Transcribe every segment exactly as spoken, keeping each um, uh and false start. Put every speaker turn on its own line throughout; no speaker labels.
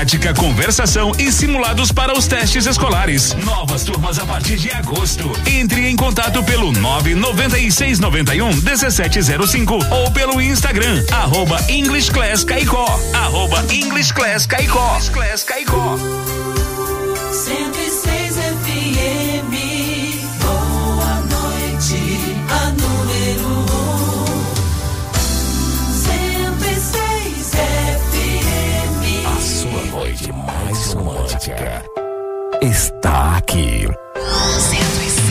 matemática, conversação e simulados para os testes escolares. Novas turmas a partir de agosto. Entre em contato pelo nove nove seis nove um um sete zero cinco ou pelo Instagram, arroba English Class Caicó, arroba English Class Caicó. English Class Caicó.
cento e seis F M, boa noite, a número um. cento e seis F M.
A sua noite mais romântica está aqui.
cento e seis.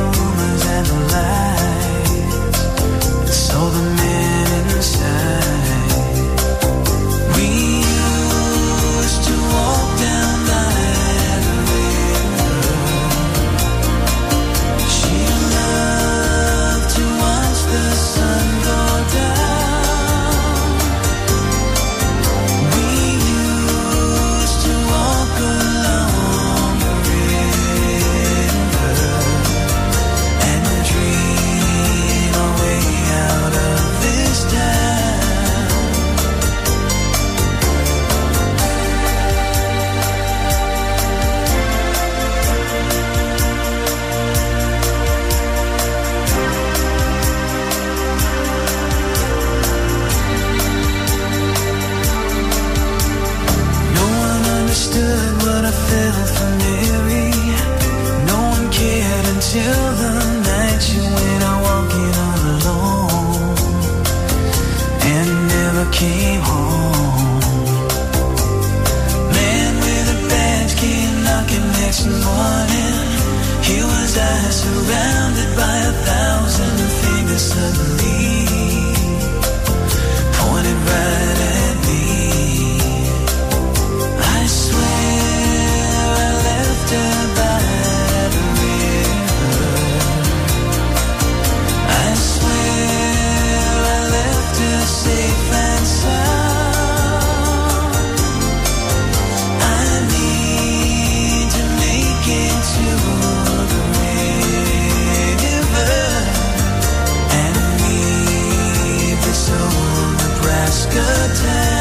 So the man inside came home. Man with a badge came knocking next morning. Here was I surrounded by a thousand fingers suddenly pointed right at me. I swear I left her by the river. I swear I left her safe and sound. I need to make it to the river and leave this old Nebraska town.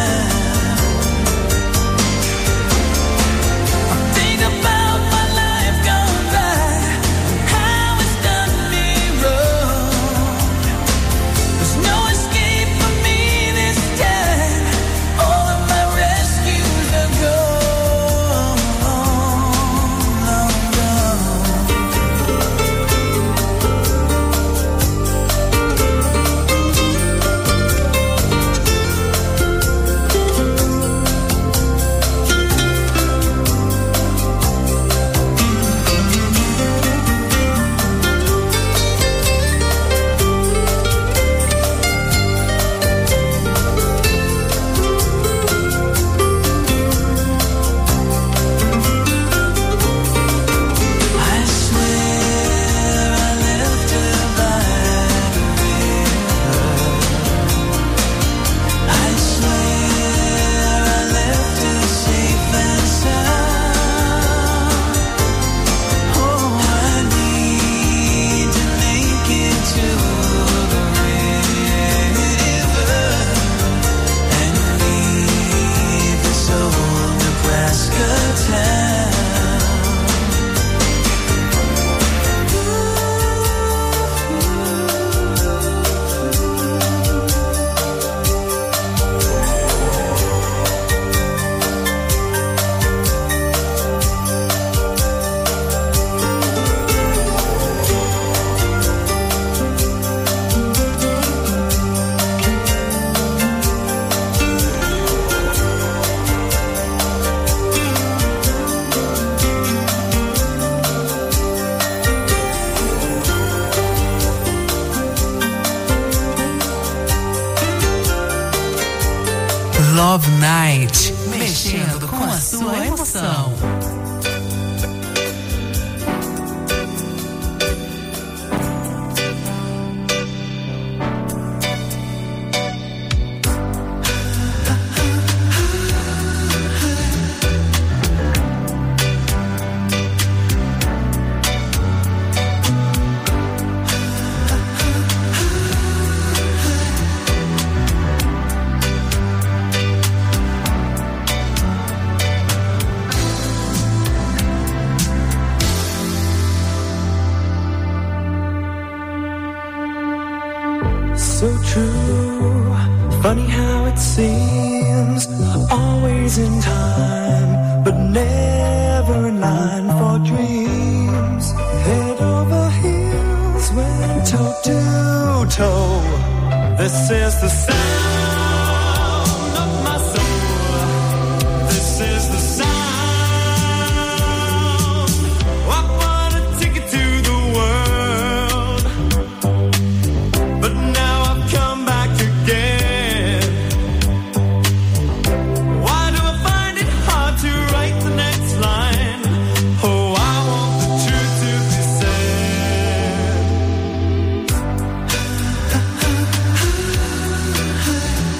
Love Night, mexendo com a sua emoção.
So true, funny how it seems, always in time, but never in line for dreams. Head over heels, went toe to toe. This is the sound of my soul. This is the sound. I wanna take it to the world, but now I've come back again. Why do I find it hard to write the next line? Oh, I want the truth to be said.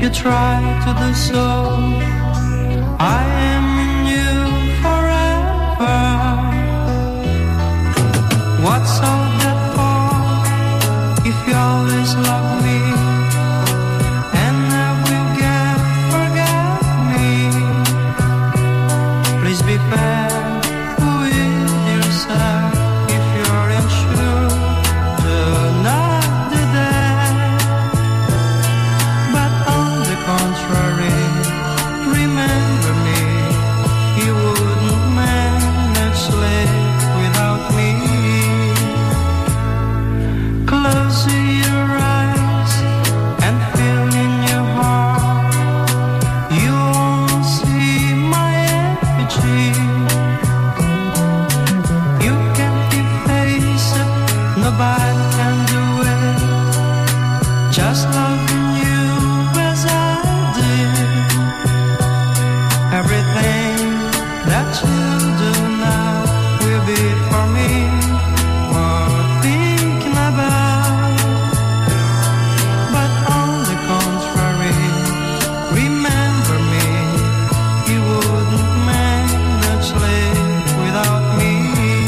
you try to do so. I am in you forever. What's all that for if you always love me and never get forget me? Please be fair with yourself. If you're unsure, do not do that. But on the contrary, remember me. You wouldn't manage life without me. Close your eyes and feel in your heart. You won't see my effigy. You can't efface it, nobody can do it. Just loving you as I did. Everything that you do now will be for me worth thinking about. But on the contrary, remember me. You wouldn't manage life without me.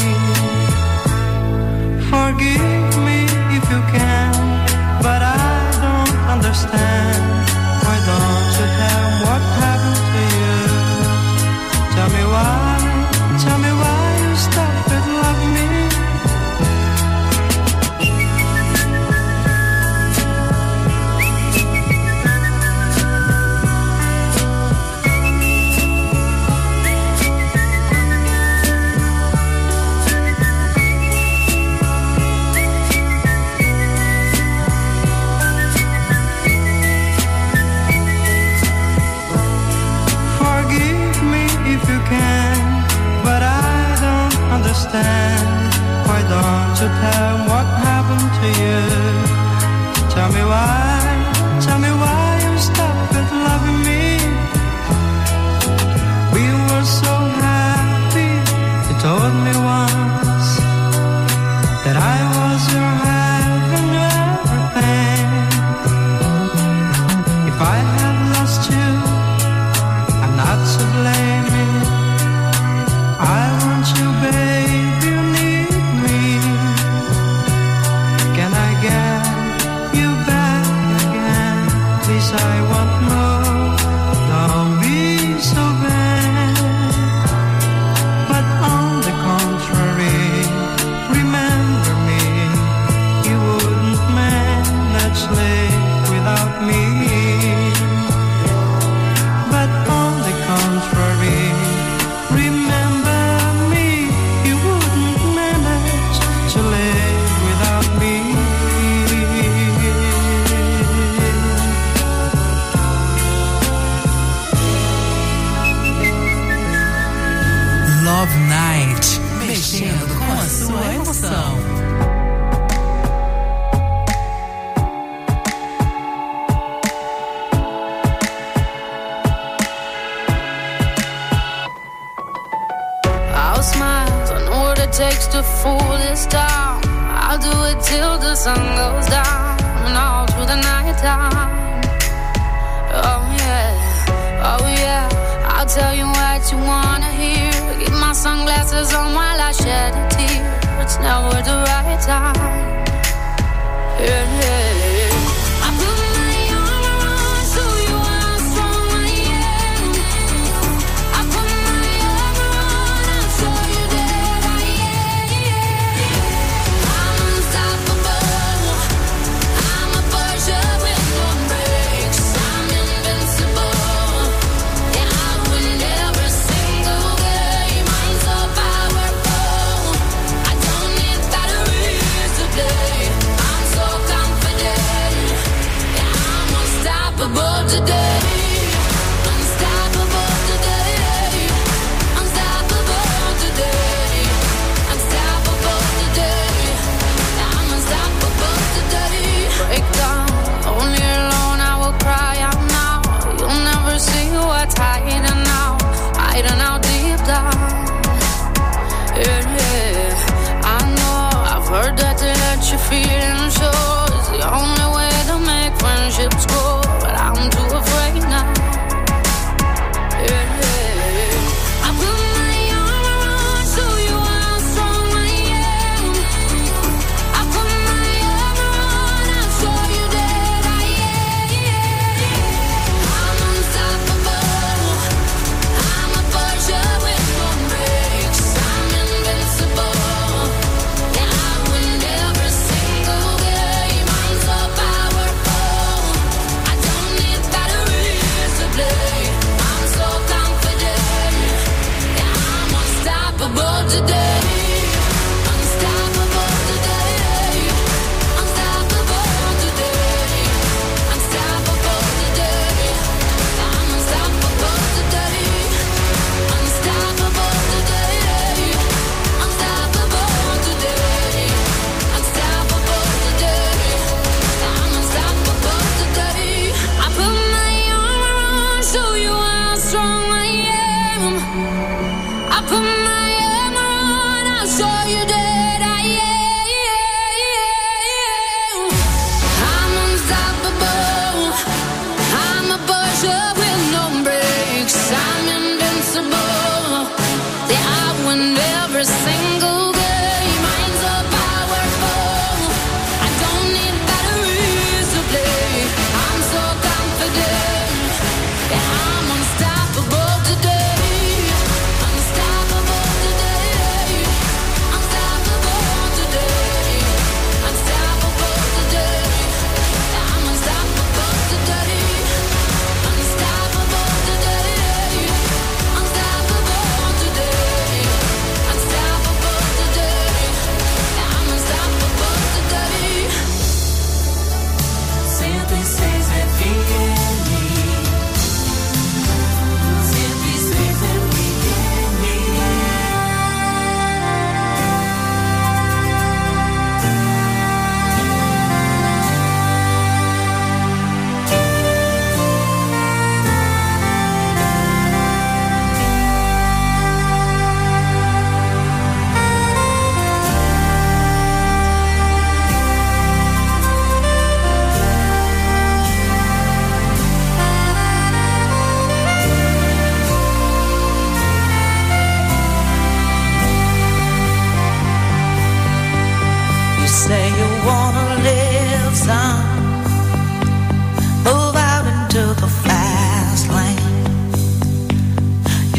Forgive me if you can, but I don't understand. Why don't you tell me what happened to you? Tell me why, tell me why you stopped at loving me. Forgive me if you can, but I don't understand. Why don't you tell me what happened to you? Tell me why, tell me why you stopped at loving me. We were so happy, you told me once that I was your heaven, everything. If I have lost you, I'm not to blame. I want you, babe, you need me. Can I get you back again? Please, I want more. Don't be so bad. But on the contrary, remember me. You wouldn't manage life without me. But on the contrary, remember me. You wouldn't manage to live without me.
Love Night, mexendo com a sua emoção.
I'll smile, I know what it takes to fool this town. I'll do it till the sun goes down and all through the night time. Oh yeah, oh yeah, I'll tell you what you wanna hear. Keep my sunglasses on while I shed a tear. It's never the right time. Yeah, yeah. I put my arm around, show you how strong I am. I put my arm around and show you that I am. I'm unstoppable. I'm a Porsche with no brakes. I'm invincible. Yeah, I win every single game. I'm so powerful. I don't need batteries today. I'm so confident. Yeah, I'm unstoppable today. Unstoppable today. Unstoppable today. Unstoppable today. I'm unstoppable today. Break down, only alone I will cry out now. You'll never see what's hiding out, hiding out deep down. Yeah, yeah. I know I've heard that to let you feel and show is the only way to make friendships grow, but I'm too afraid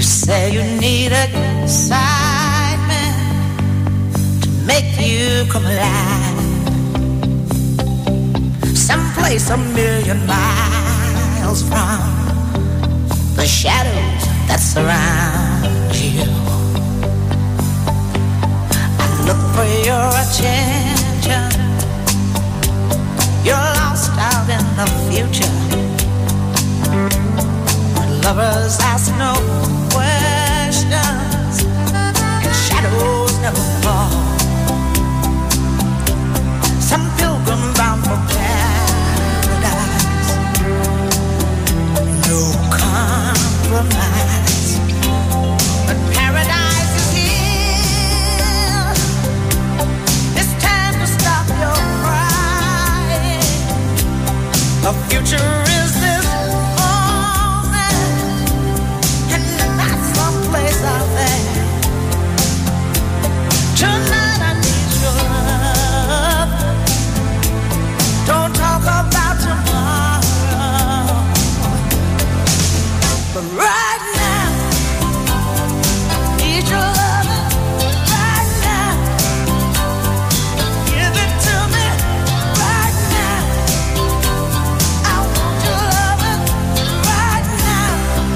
You say you need excitement to make you come alive. Someplace a million miles from the shadows that surround you. I look for your attention. You're lost out in the future. Lovers ask no questions, and shadows never fall. Some pilgrim bound for paradise, no compromise. But paradise is here. It's time to stop your crying. The future is this moment, and not someplace out there. Tonight I need your love. Don't talk about tomorrow, but right now I need your love. Right now, give it to me. Right now, I want your love. Right now,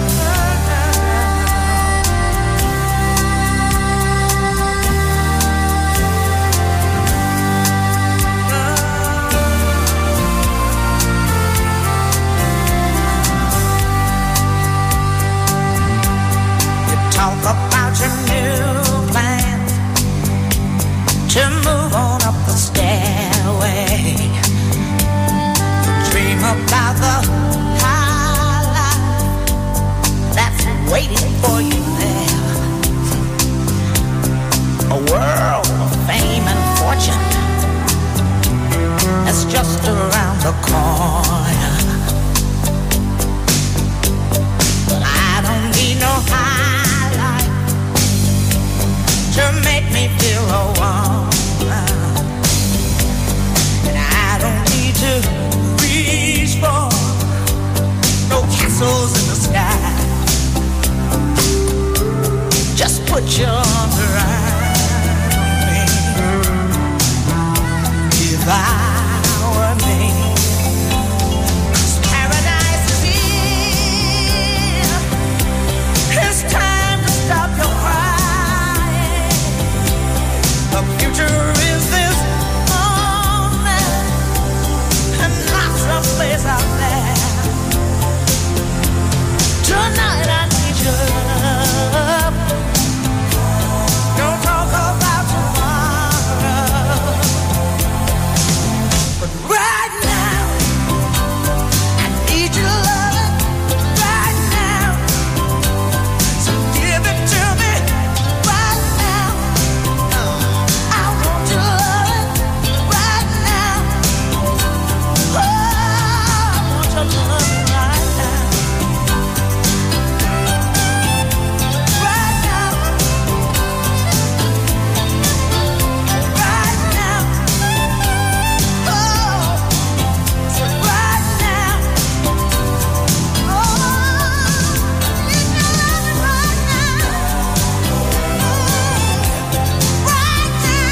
you talk about your new plans to move on up the stairway. Dream about the high life that's waiting for you there. A world of fame and fortune that's just around the corner. But I don't need no high life to make me feel alone. And I don't need to reach for no castles in the sky. Just put your arms around me. Devour me. 'Cause paradise is here. It's time to stop your crying. The future is this moment, and not someplace out there. Tonight I need your love. Don't talk about tomorrow, but right now I need your love. Right now, so give it to me. Right now, I want your love. Right now, oh, I want your love right now. Right now, right now, oh, so right now, oh, need your love right now, right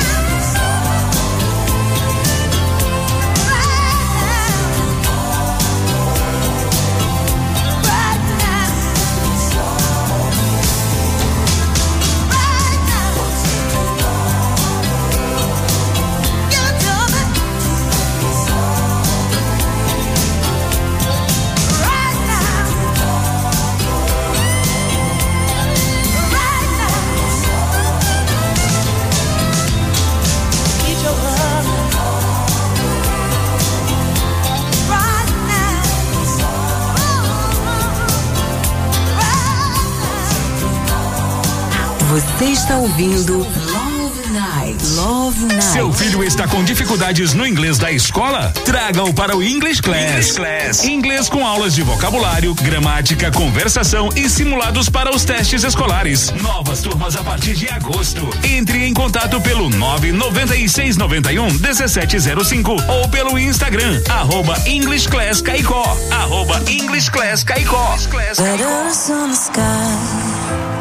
Você está ouvindo Love Night. Love Night.
Seu filho está com dificuldades no inglês da escola? Traga-o para o English Class. English Class. Inglês com aulas de vocabulário, gramática, conversação e simulados para os testes escolares. Novas turmas a partir de agosto. Entre em contato pelo nove nove seis nove um um sete zero cinco ou pelo Instagram, arroba English Class Caicó. Arroba English Class Caicó.
Letters on the sky.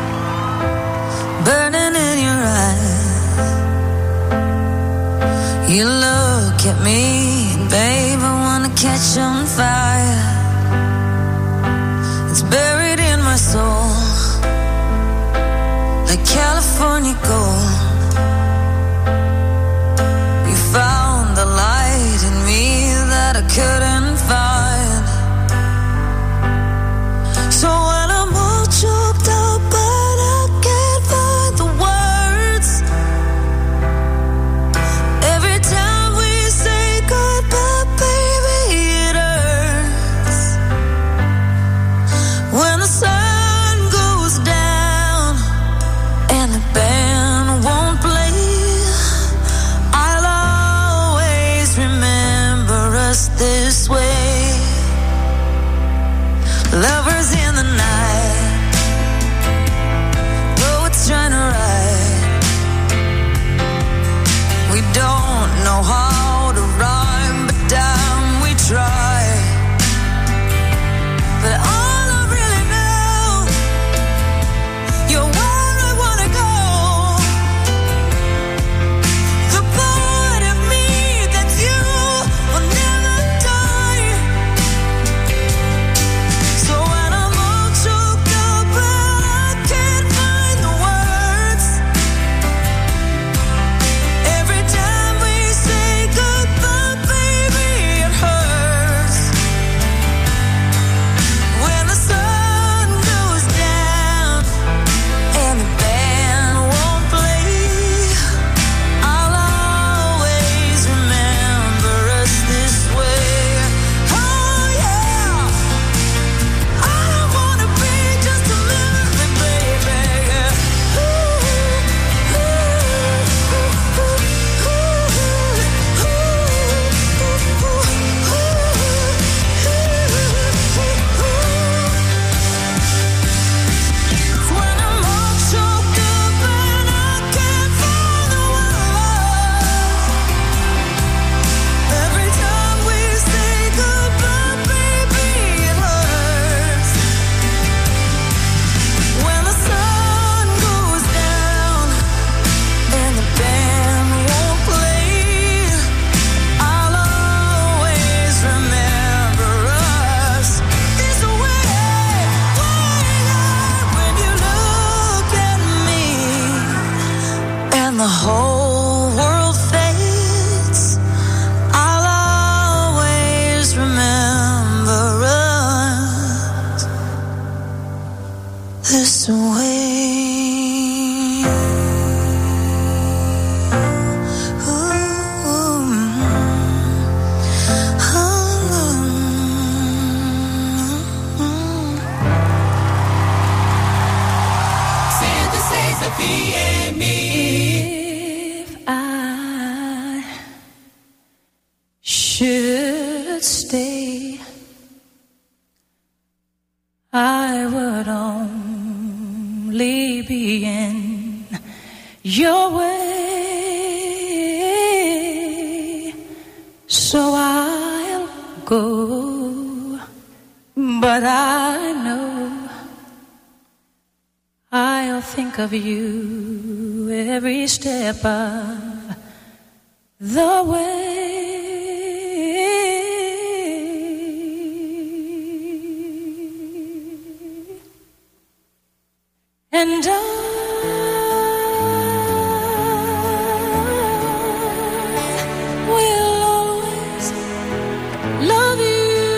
You look at me, babe, I wanna catch on fire. It's buried in my soul, like California gold. You found the light in me that I couldn't find. So when I'm all choked up but I can't find the words, every time we say goodbye, baby, it hurts. When the sun goes down and the band won't play, I'll always remember us this way. Lovers in the night, poets trying to write. We don't know how to rhyme, but damn, we try. But all I really know, you're where I wanna go. The part of me that's you will never die. So when I'm all choked up but I can't find the words, every time we say goodbye, baby, it hurts. When the sun goes down and the band won't play, I'll always remember us this way. Oh yeah, I don't wanna be just a memory, baby. Ooh, ooh, ooh, When I'm all choked up and I can't find the words, every time we say goodbye, baby, it hurts. When the sun goes down and the band won't play, I'll always remember us this way. When you look at me and the whole world fades, I'll always remember us this way. If I should stay, I would only be in your way. So I'll go, but I know I'll think of you every step of the way. And I will always love you.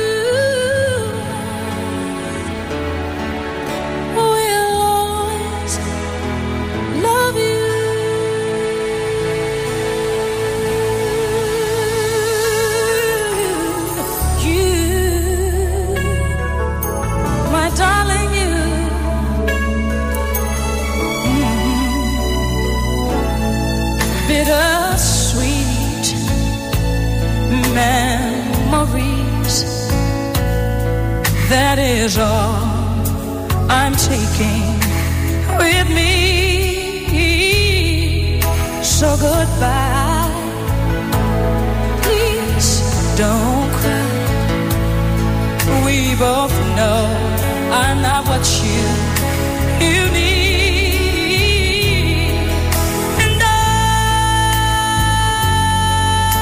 Will always love you. You, my darling, you. Bittersweet memories, that is all I'm taking with me. So goodbye, please don't cry. We both know I'm not what you, you need. And I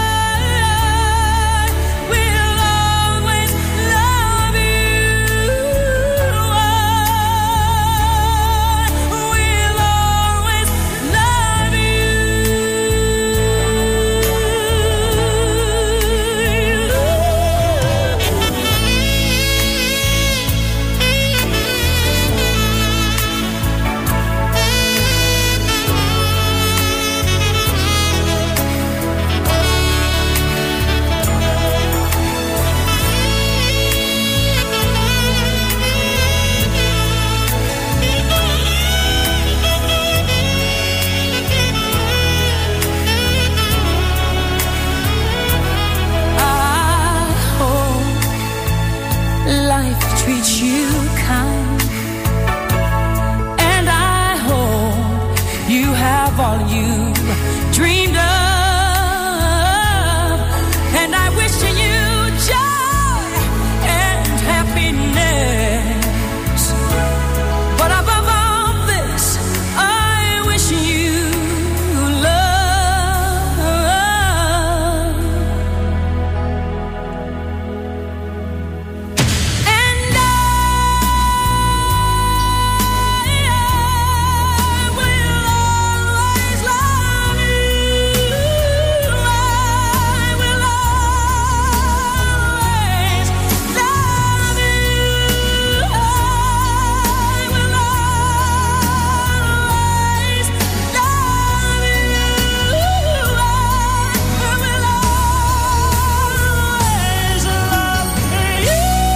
all you dreamed of, and I wish you joy and happiness. But above all this, I wish you love. And I will always love you. I will always love you. I will always love you. I will always love you.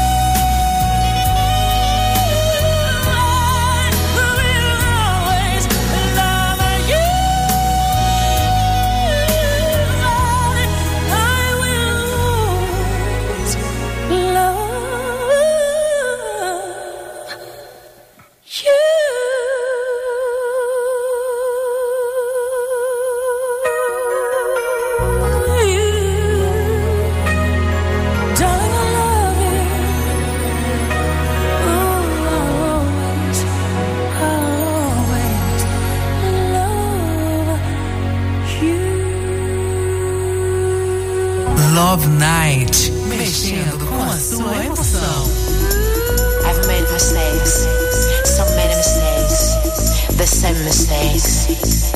Love Night, mexendo com a sua emoção.
I've made mistakes, so many mistakes, the same mistakes.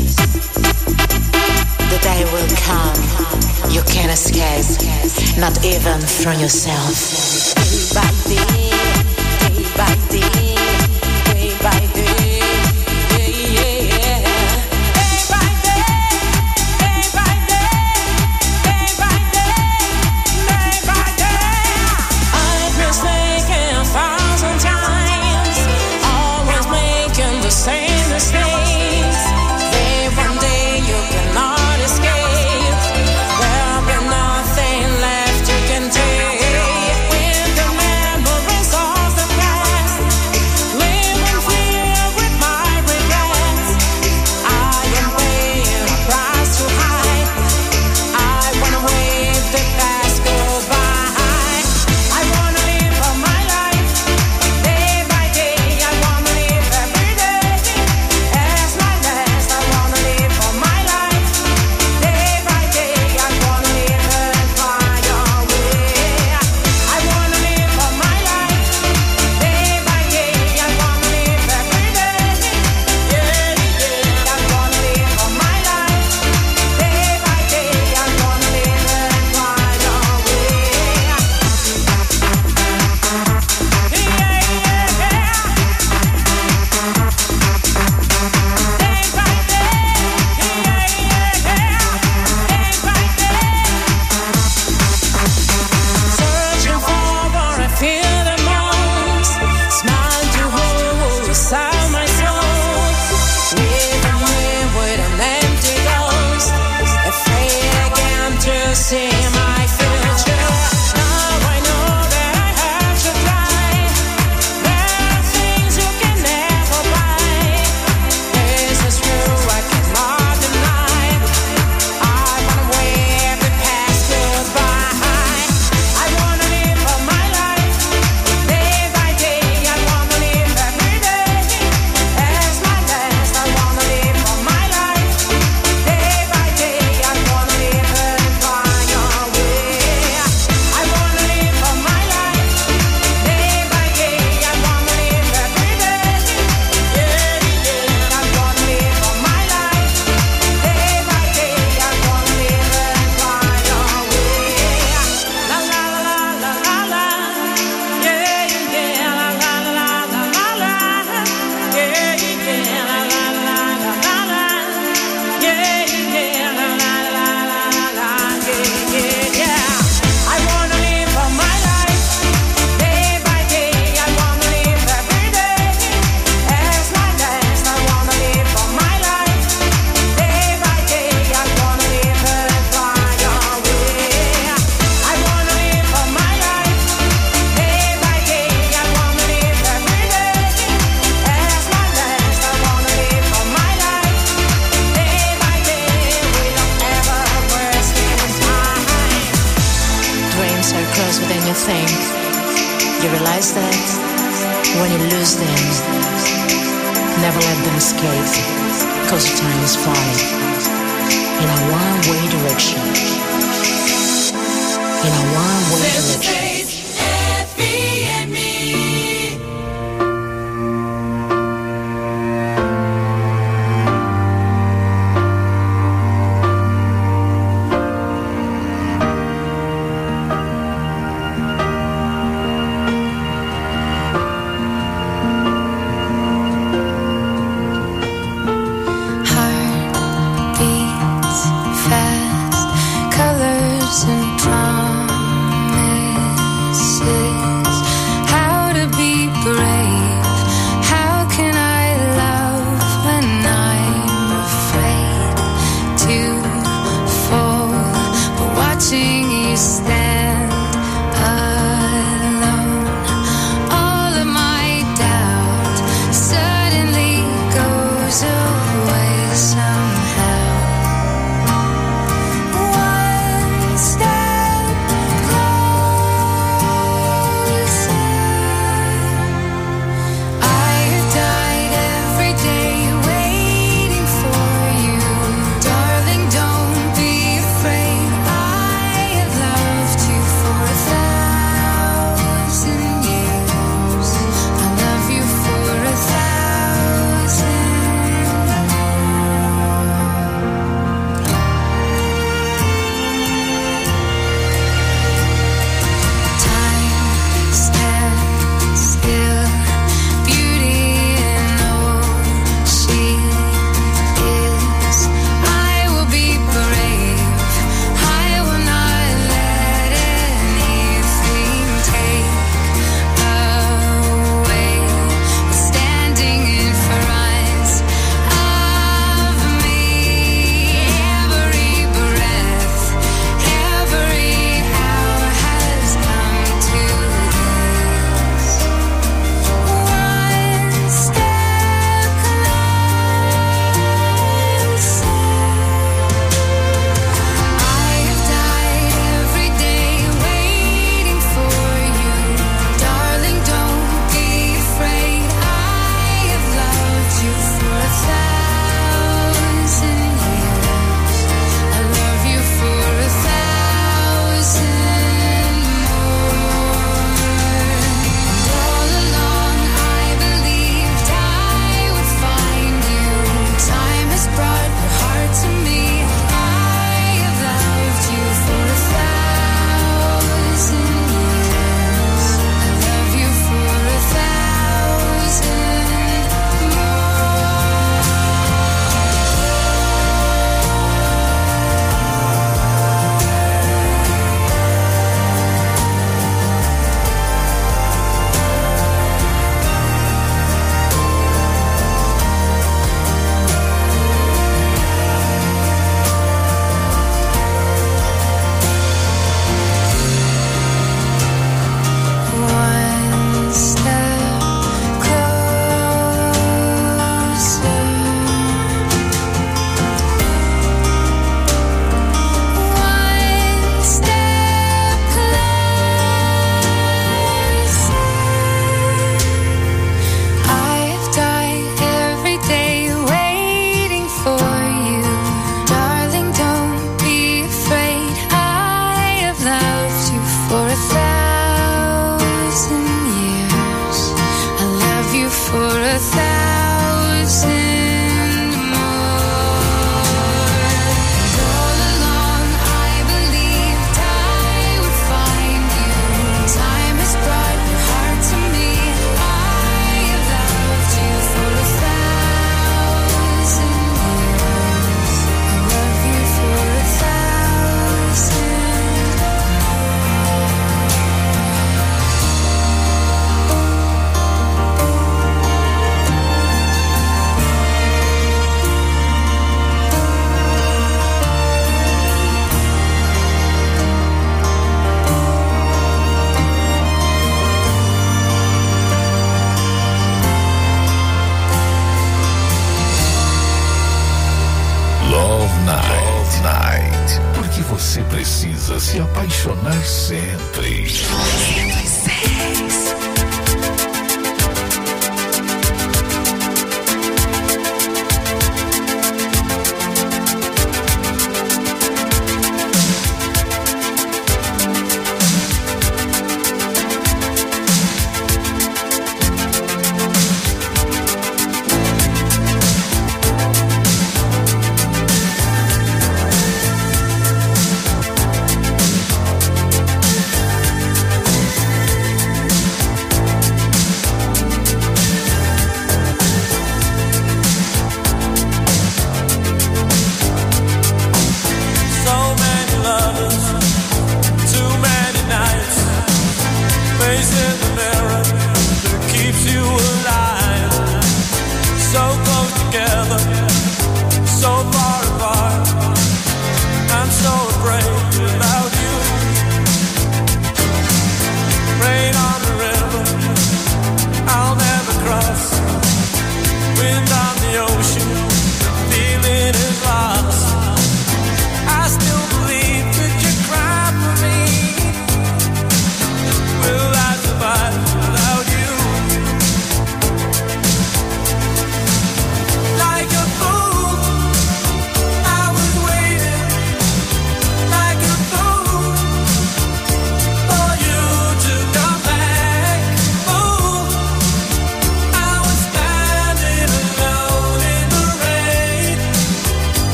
The day will come, you can't escape, not even from yourself. Day by day, day by day, day by day, yeah, yeah, yeah. Day by day, day by day, day by day, day by day. I've mistaken a thousand times, always making the same mistakes. Day one day you cannot escape, there'll be nothing left you can take. With the memories of the past, living free every Instead, when you lose them, never let them escape, cause your time is flying in a one-way direction. In a one-way direction.
Você precisa se apaixonar sempre.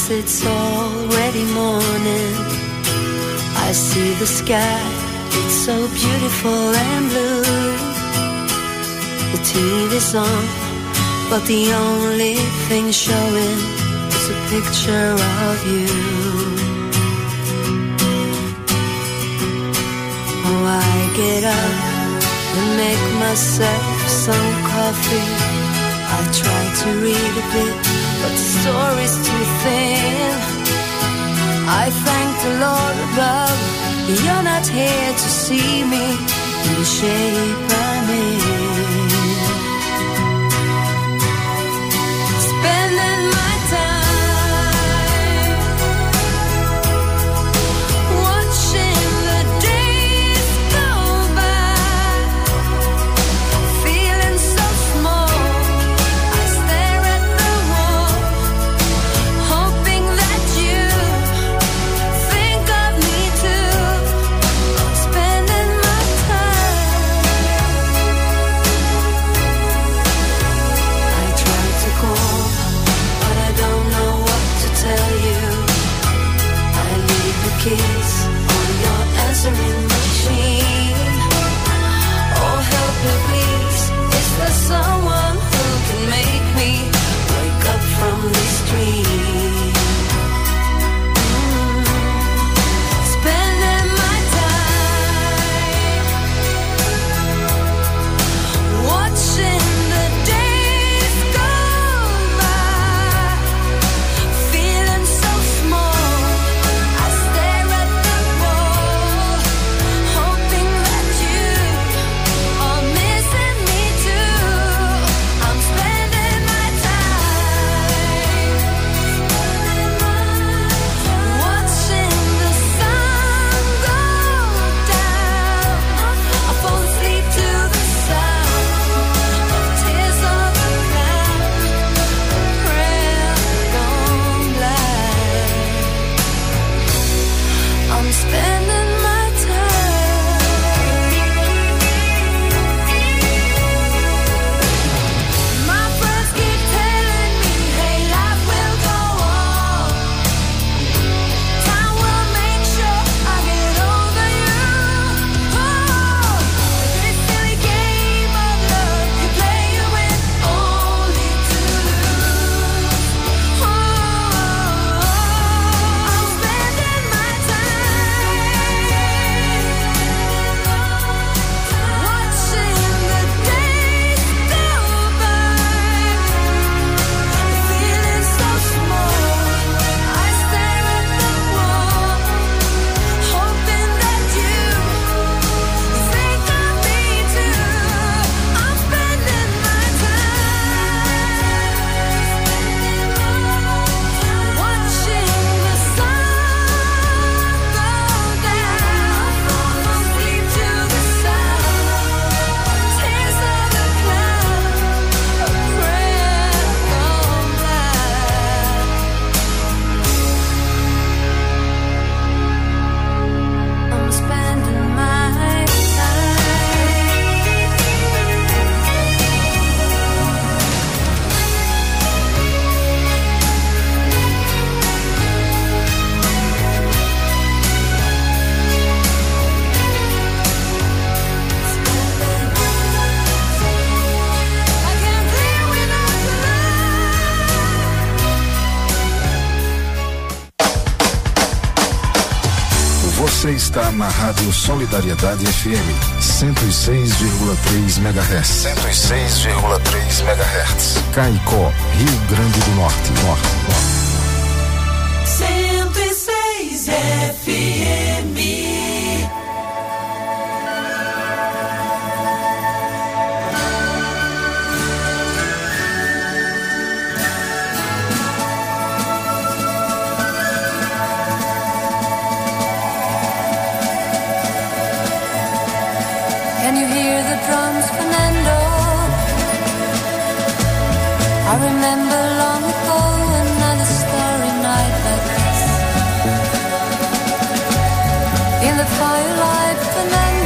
thinks it's already morning. I see the sky, it's so beautiful and blue. The T V's on, but the only thing showing is a picture of you. Oh, I get up and make myself some coffee. I try to read a bit, but the story's too thin. I thank the Lord above, you're not here to see me in the shape I'm in. Spending my time watching the days go by, feeling so small. I stare at the wall, hoping that you think of me too. Spending my time. I try to call, but I don't know what to tell you. I leave the keys on your answering machine. Oh, help me please, is there someone who can make me wake up from this dream? Mm. Spending my time watching the days go by, feeling so small. I stare at the wall, hoping that you are missing me too. I'm spending my time watching the sun go down. I fall asleep to the sound of tears of a clown, a prayer gone blind. I'm spending my time. My friends keep telling me, hey, life will go on. Time will make sure I get over you. Oh, this silly game of love you play, you win only to lose. Oh, I'm spending my time watching the days go by, feeling so small. I stare at the wall, hoping that you think of me too. I'm spending my time watching the sun go down. From sleep to the sound, tears of a clown, a prayer gone blind. I'm spending my I can't live without the
Você está na Rádio Solidariedade F M, cento e seis vírgula três megahertz. cento e seis vírgula três megahertz. Caicó, Rio Grande do Norte. Norte, Norte.
cento e seis F M.
Can you hear the drums, Fernando? I remember long ago another starry night like this. In the firelight, Fernando.